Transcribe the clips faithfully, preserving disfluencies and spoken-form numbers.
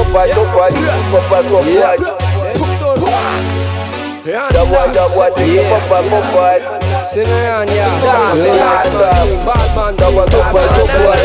Топай, топай, хлопай, хлопай. Давай, давай, двигай, попай, попай. Давай, топай, топай.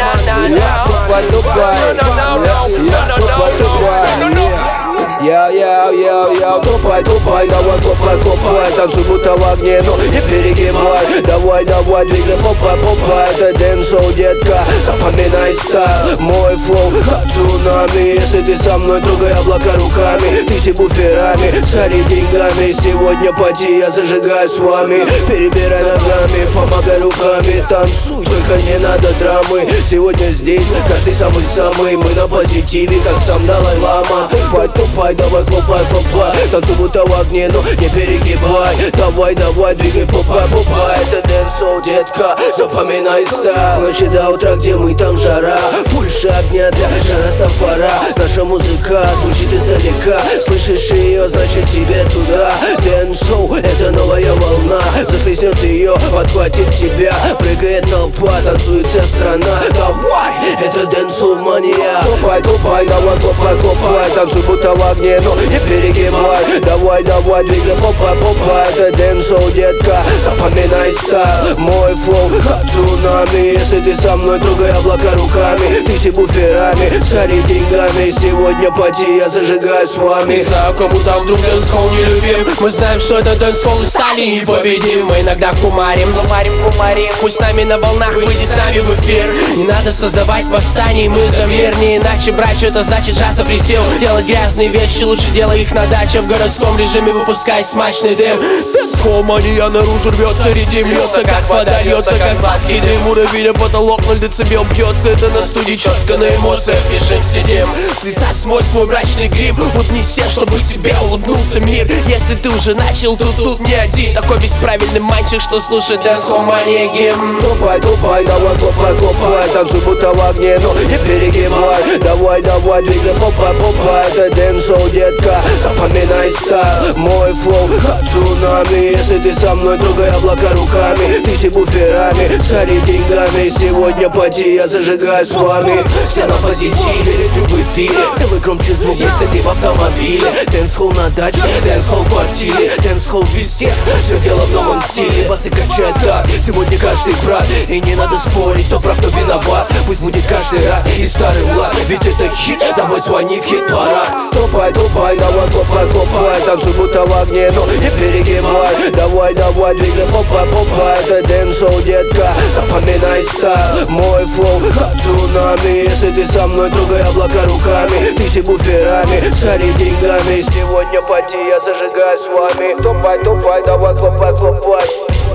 Топай, топай. Яу, яу, яу, яу, топай, топай, давай, хлопай, хлопай. Танцуй будто в огне, но не перегибай. Давай, давай, двигай, попай, попай. Это дэнс-шоу, детка, запоминай стайл. Мой флоу, как цунами. Если ты со мной, трогай облака руками. Тысячи буферами, цари деньгами. Сегодня поди, я зажигаю с вами. Перебирай ногами, помогай руками. Танцуй, только не надо драмы. Сегодня здесь каждый самый-самый. Мы на позитиве, как сам Далай-Лама. Топай, топай, давай, хлопай, хлопай. Танцуй будто в огне, но не перегибай. Давай, давай, двигай, попай, попай. Это дэнс-шоу, детка, запоминай стайл. С ночи до утра, где мы, там жара. Больше огня для Растафара. Наша музыка звучит издалека. Слышишь ее, значит тебе туда. Дэнс-шоу, это новая волна. Захлестнет ее, подхватит тебя. Прыгает толпа, танцует вся страна. Давай, это дэнс-шоу мания. Топай, топай, давай, хлопай, хлопай. Танцуй будто в огне, но не перегибай. Давай, давай, двигай, попай, попай. Это дэнс-шоу, детка, запоминай стайл. Мой флоу, как цунами. Если ты со мной, трогай облака руками. Тысячи буферами, цари деньгами. Сегодня поди, я зажигаю с вами. Не знаю, кому там вдруг дэнс-холл не любим. Мы знаем, что это дэнс-холл и стали непобедим. Мы иногда кумарим, кумарим, кумарим. Пусть с нами на волнах, выйди с нами в эфир. Не надо создавать восстание, мы за мир. Не иначе, брать, что это значит, час запретил. Делать грязные вещи, лучше делай их на даче. В городском режиме выпускай смачный дым. Дэнс-холл мания наружу рвется, редим льется, как подольется, как сладкий дым. Уровень, потолок, ноль децибел бьется. Это на студии четко на эмоциях пишем, сидим. С лица смой свой брачный грим. Улыбнись все, чтобы тебе улыбнулся мир. Если ты уже начал, то тут не один. Такой весь правильный мальчик, что слушает дэнс-холл мания гимн. Топай, топай, давай, хлопай, хлопай. Танцуй будто в огне, но не перегибай. Давай, давай, двигай, попай, попай. Это дэнс-шоу, детка, запоминай стайл. Мой флоу, как цунами. Если ты со мной, трогай облака руками. Тысячи буферами, цари деньгами. Сегодня поди, я зажигаю с вами. Все на позитиве, трюк в эфире. Сделай громче звук, если ты в автомобиле. Дэнс-холл на даче, дэнс-холл в квартире. Дэнс-холл везде, все дело в новом стиле. Вас и качает так, сегодня каждый брат. И не надо спорить, кто прав, кто виноват. Пусть будет каждый рад и старый влад. Ведь это хит, давай звони в хит-парад. Топай, топай, давай, хлопай, хлопай. Танцуй будто в огне, но не перегибай. Давай, давай, двигай, попай, попай. Это дэнс-шоу, детка, запоминай стайл. Мой флоу, как цунами. Если ты со мной, трогай облака руками. Тысячи буферами, цари деньгами. Сегодня поди, я зажигаю с вами. Топай, топай, давай, хлопай, хлопай.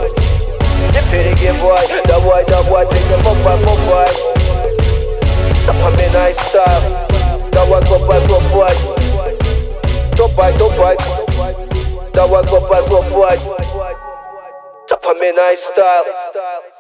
Не перегибай, давай, давай, двигай, попай, попай. Запоминай стайл. Давай, хлопай, хлопай. Топай, топай. Давай, хлопай, хлопай. Запоминай стайл.